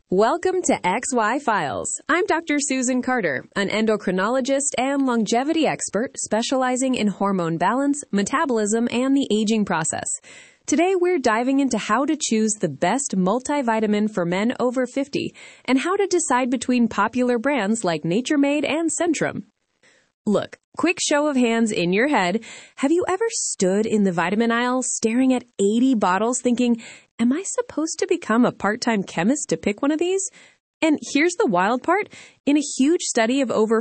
Welcome to XY Files. I'm Dr. Susan Carter, an endocrinologist and longevity expert specializing in hormone balance, metabolism, and the aging process. Today, we're diving into how to choose the best multivitamin for men over 50 and how to decide between popular brands like Nature Made and Centrum. Look, quick show of hands in your head. Have you ever stood in the vitamin aisle staring at 80 bottles thinking, am I supposed to become a part-time chemist to pick one of these? And here's the wild part. In a huge study of over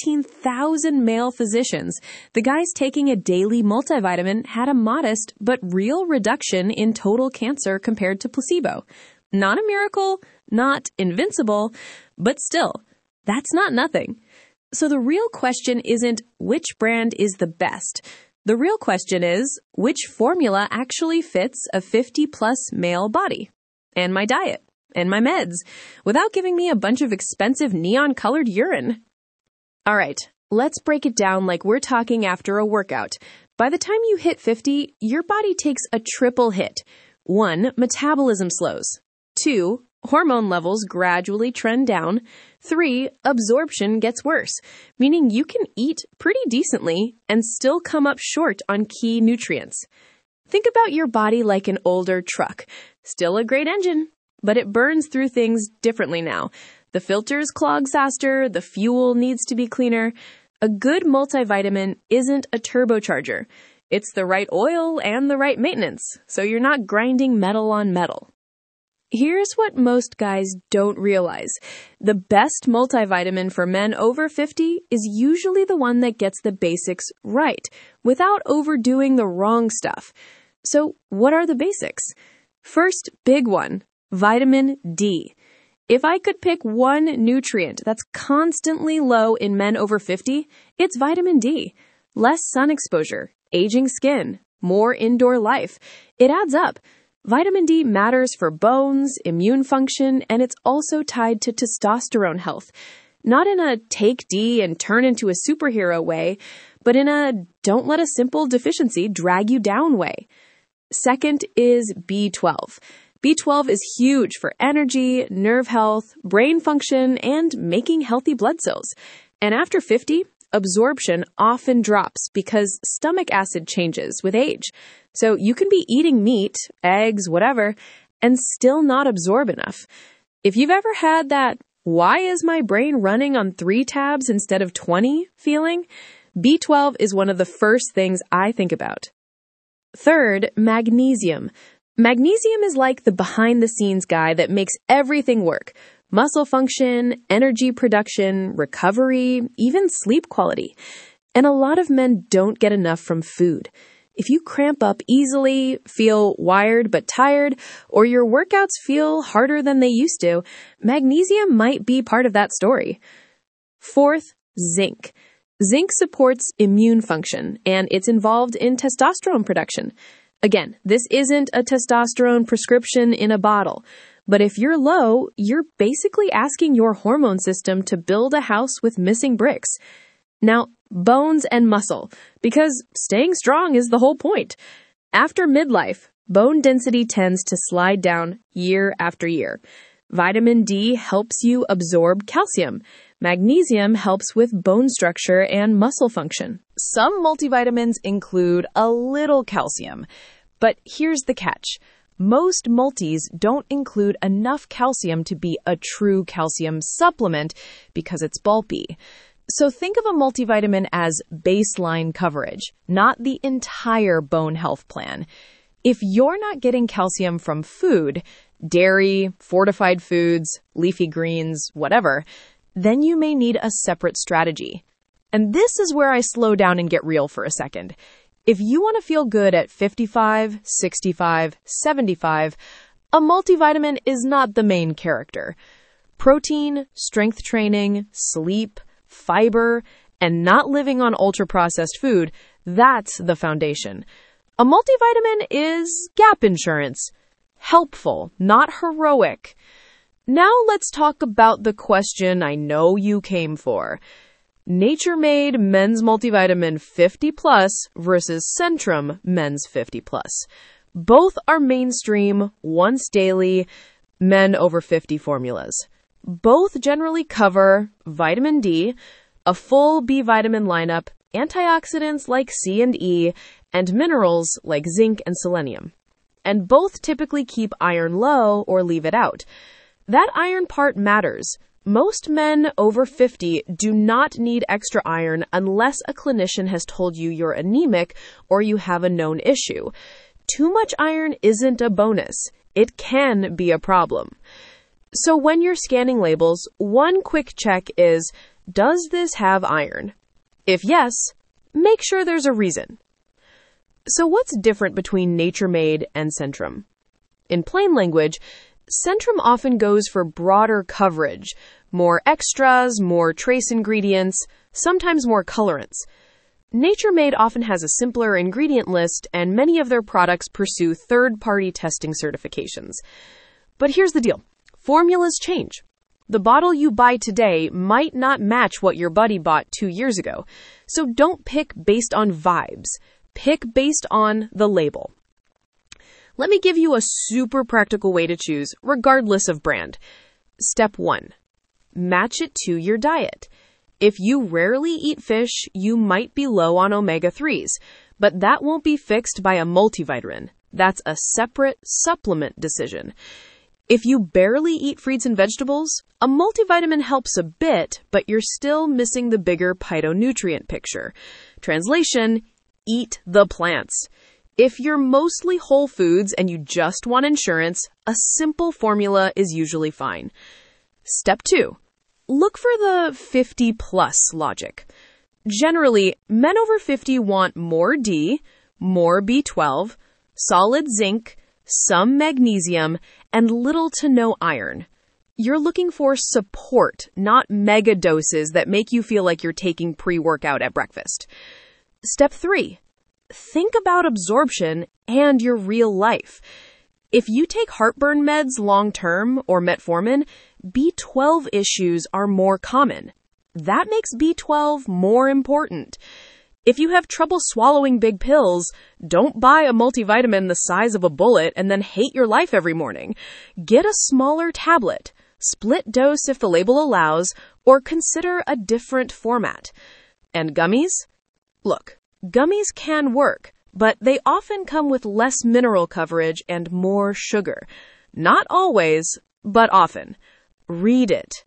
14,000 male physicians, the guys taking a daily multivitamin had a modest but real reduction in total cancer compared to placebo. Not a miracle, not invincible, but still, that's not nothing. So the real question isn't which brand is the best. The real question is, which formula actually fits a 50-plus male body? And my diet? And my meds? Without giving me a bunch of expensive neon-colored urine. All right, let's break it down like we're talking after a workout. By the time you hit 50, your body takes a triple hit. 1, metabolism slows. 2, hormone levels gradually trend down. 3, absorption gets worse, meaning you can eat pretty decently and still come up short on key nutrients. Think about your body like an older truck. Still a great engine, but it burns through things differently now. The filters clog faster, the fuel needs to be cleaner. A good multivitamin isn't a turbocharger. It's the right oil and the right maintenance, so you're not grinding metal on metal. Here's what most guys don't realize. The best multivitamin for men over 50 is usually the one that gets the basics right, without overdoing the wrong stuff. So what are the basics? First big one, vitamin D. If I could pick one nutrient that's constantly low in men over 50, it's vitamin D. Less sun exposure, aging skin, more indoor life. It adds up. Vitamin D matters for bones, immune function, and it's also tied to testosterone health. Not in a take D and turn into a superhero way, but in a don't let a simple deficiency drag you down way. Second is B12. B12 is huge for energy, nerve health, brain function, and making healthy blood cells. And after 50, absorption often drops because stomach acid changes with age. So you can be eating meat, eggs, whatever, and still not absorb enough. If you've ever had that, why is my brain running on 3 tabs instead of 20 feeling? B12 is one of the first things I think about. Third, magnesium. Magnesium is like the behind-the-scenes guy that makes everything work. Muscle function, energy production, recovery, even sleep quality. And a lot of men don't get enough from food. If you cramp up easily, feel wired but tired, or your workouts feel harder than they used to, magnesium might be part of that story. Fourth, zinc. Zinc supports immune function, and it's involved in testosterone production. Again, this isn't a testosterone prescription in a bottle. But if you're low, you're basically asking your hormone system to build a house with missing bricks. Now, bones and muscle, because staying strong is the whole point. After midlife, bone density tends to slide down year after year. Vitamin D helps you absorb calcium. Magnesium helps with bone structure and muscle function. Some multivitamins include a little calcium, but here's the catch. Most multis don't include enough calcium to be a true calcium supplement because it's bulky. So think of a multivitamin as baseline coverage, not the entire bone health plan. If you're not getting calcium from food, dairy, fortified foods, leafy greens, whatever, then you may need a separate strategy. And this is where I slow down and get real for a second. If you want to feel good at 55, 65, 75, a multivitamin is not the main character. Protein, strength training, sleep, fiber, and not living on ultra-processed food, that's the foundation. A multivitamin is gap insurance. Helpful, not heroic. Now let's talk about the question I know you came for. Nature Made Men's Multivitamin 50 Plus versus Centrum Men's 50 Plus. Both are mainstream, once daily, Men over 50 formulas. Both generally cover vitamin D, a full B vitamin lineup, antioxidants like C and E, and minerals like zinc and selenium. And both typically keep iron low or leave it out. That iron part matters. Most men over 50 do not need extra iron unless a clinician has told you you're anemic or you have a known issue. Too much iron isn't a bonus. It can be a problem. So when you're scanning labels, one quick check is, does this have iron? If yes, make sure there's a reason. So what's different between Nature Made and Centrum? In plain language, Centrum often goes for broader coverage, more extras, more trace ingredients, sometimes more colorants. Nature Made often has a simpler ingredient list, and many of their products pursue third-party testing certifications. But here's the deal. Formulas change. The bottle you buy today might not match what your buddy bought 2 years ago. So don't pick based on vibes. Pick based on the label. Let me give you a super practical way to choose, regardless of brand. Step 1. Match it to your diet. If you rarely eat fish, you might be low on omega-3s, but that won't be fixed by a multivitamin. That's a separate supplement decision. If you barely eat fruits and vegetables, a multivitamin helps a bit, but you're still missing the bigger phytonutrient picture. Translation, eat the plants. If you're mostly whole foods and you just want insurance, a simple formula is usually fine. Step 2. Look for the 50-plus logic. Generally, men over 50 want more D, more B12, solid zinc, some magnesium, and little to no iron. You're looking for support, not mega doses that make you feel like you're taking pre-workout at breakfast. Step 3. Think about absorption and your real life. If you take heartburn meds long-term or metformin, B12 issues are more common. That makes B12 more important. If you have trouble swallowing big pills, don't buy a multivitamin the size of a bullet and then hate your life every morning. Get a smaller tablet, split dose if the label allows, or consider a different format. And gummies? Look, gummies can work, but they often come with less mineral coverage and more sugar. Not always, but often. Read it.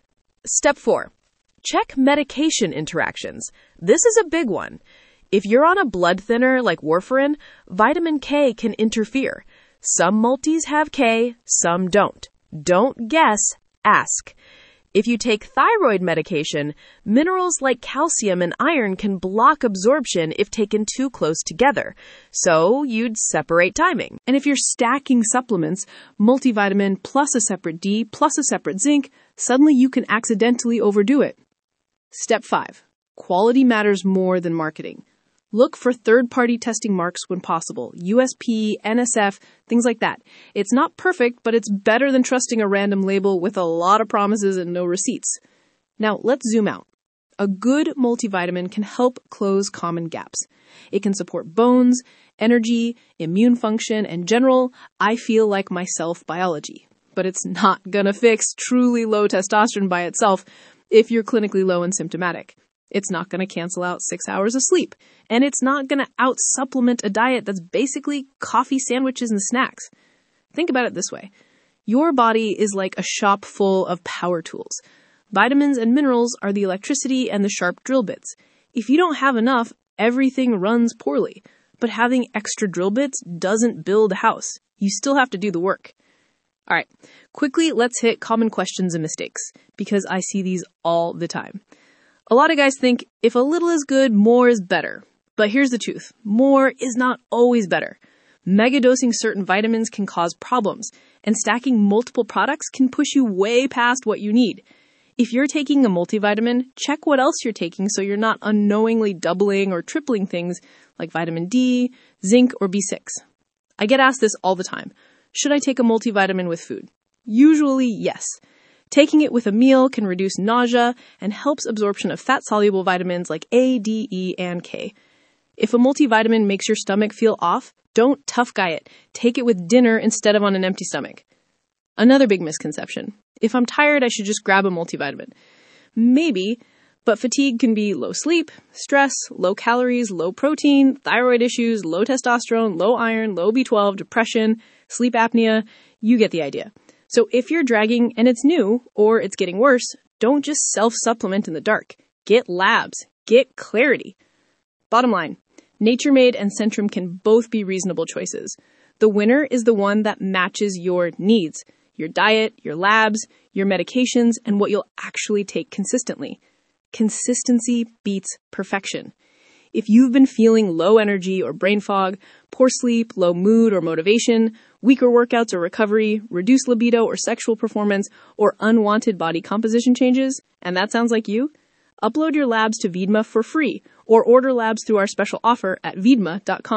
Step 4. Check medication interactions. This is a big one. If you're on a blood thinner like warfarin, vitamin K can interfere. Some multis have K, some don't. Don't guess, ask. If you take thyroid medication, minerals like calcium and iron can block absorption if taken too close together. So you'd separate timing. And if you're stacking supplements, multivitamin plus a separate D plus a separate zinc, suddenly you can accidentally overdo it. Step 5. Quality matters more than marketing. Look for third-party testing marks when possible. USP, NSF, things like that. It's not perfect, but it's better than trusting a random label with a lot of promises and no receipts. Now, let's zoom out. A good multivitamin can help close common gaps. It can support bones, energy, immune function, and general, I feel like myself biology. But it's not gonna fix truly low testosterone by itself if you're clinically low and symptomatic. It's not going to cancel out 6 hours of sleep. And it's not going to out-supplement a diet that's basically coffee, sandwiches, and snacks. Think about it this way. Your body is like a shop full of power tools. Vitamins and minerals are the electricity and the sharp drill bits. If you don't have enough, everything runs poorly. But having extra drill bits doesn't build a house. You still have to do the work. All right, quickly, let's hit common questions and mistakes, because I see these all the time. A lot of guys think if a little is good, more is better. But here's the truth. More is not always better. Megadosing certain vitamins can cause problems, and stacking multiple products can push you way past what you need. If you're taking a multivitamin, check what else you're taking so you're not unknowingly doubling or tripling things like vitamin D, zinc, or B6. I get asked this all the time. Should I take a multivitamin with food? Usually, yes. Taking it with a meal can reduce nausea and helps absorption of fat-soluble vitamins like A, D, E, and K. If a multivitamin makes your stomach feel off, don't tough guy it. Take it with dinner instead of on an empty stomach. Another big misconception. If I'm tired, I should just grab a multivitamin. Maybe, but fatigue can be low sleep, stress, low calories, low protein, thyroid issues, low testosterone, low iron, low B12, depression, sleep apnea. You get the idea. So if you're dragging and it's new or it's getting worse, don't just self-supplement in the dark. Get labs. Get clarity. Bottom line, Nature Made and Centrum can both be reasonable choices. The winner is the one that matches your needs, your diet, your labs, your medications, and what you'll actually take consistently. Consistency beats perfection. If you've been feeling low energy or brain fog, poor sleep, low mood or motivation, weaker workouts or recovery, reduced libido or sexual performance, or unwanted body composition changes, and that sounds like you, upload your labs to Vidma for free or order labs through our special offer at vidma.com.